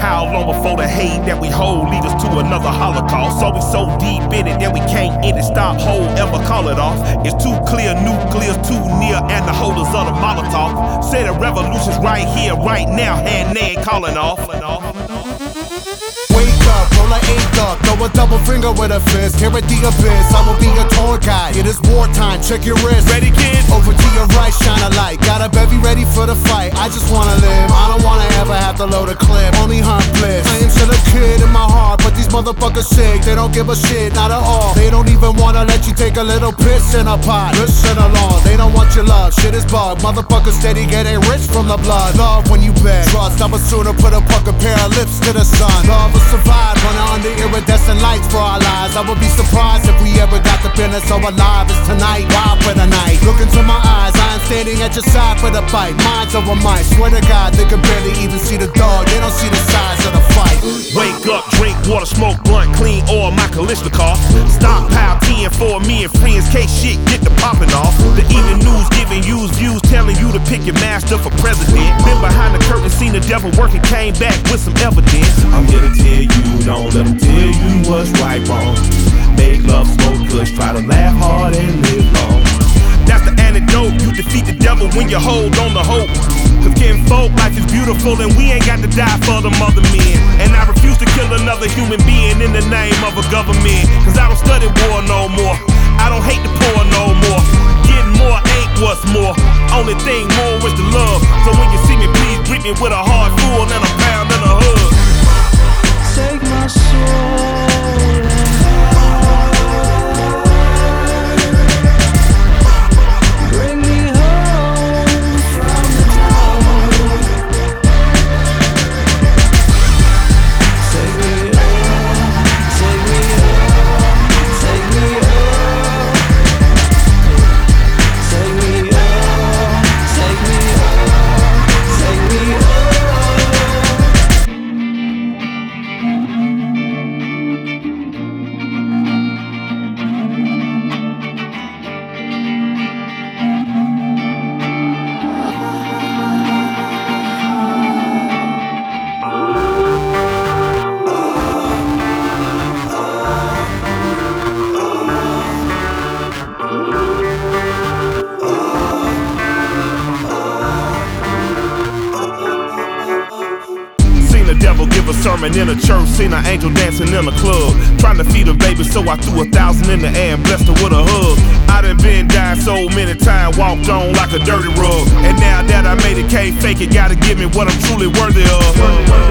How long before the hate that we hold lead us to another holocaust? So we so deep in it that we can't end it, stop, hold, ever call it off. It's too clear, nuclear's too near, and the holders of the Molotov say the revolution's right here, right now, and they ain't calling off. Wake up, roll an eight up, throw a double finger with a fist. Here at the abyss, I will be your tour guide. It is wartime, check your wrist. Ready, kid? Over to your right, shine a light. Got a bevy ready for the fight. I just wanna live, I don't wanna ever have to load a clip. Only hunt bliss. I am still a kid in my heart, but these motherfuckers sick. They don't give a shit, not at all. They don't even wanna let you take a little piss in a pot. Listen along, they don't want your love. Shit is bug. Motherfuckers steady getting rich from the blood. Love when you bet. Trust, I would sooner put a fucking pair of lips to the sun. Love will survive, running under iridescent lights for our lives. I would be surprised if we ever got the business so alive as tonight. Wild for the night. Look into my eyes, I am standing at your side for the fight. Minds over might. Swear to God, they can barely even see the dog. They don't see the size of the fight. Wake up, drink water, smoke blunt, clean oil, my Kalishnikov. Stockpile 10 for me and friends, case shit get the popping off. The evening news giving you views, telling you to pick your master for president. Been behind the curtain, seen the devil working, came back with some evidence. I'm here to tell you, don't let them tell you what's right, wrong. Make love, smoke kush, try to laugh hard and live long. That's the antidote, you defeat the devil when you hold on to hope. Cause kinfolk, life is beautiful and we ain't got to die for the mother men. And I refuse to kill another human being in the name of a government. Cause I don't study war no more, I don't hate the poor no more. Getting more ain't what's more, only thing more is the love. So when you see me, please greet me with a heart full and a pound and a hug. Take my soul. Devil give a sermon in a church, seen an angel dancing in a club, trying to feed a baby, so I threw 1,000 in the air and blessed her with a hug. I done been down so many times, walked on like a dirty rug, and now that I made it, can't fake it, gotta give me what I'm truly worthy of.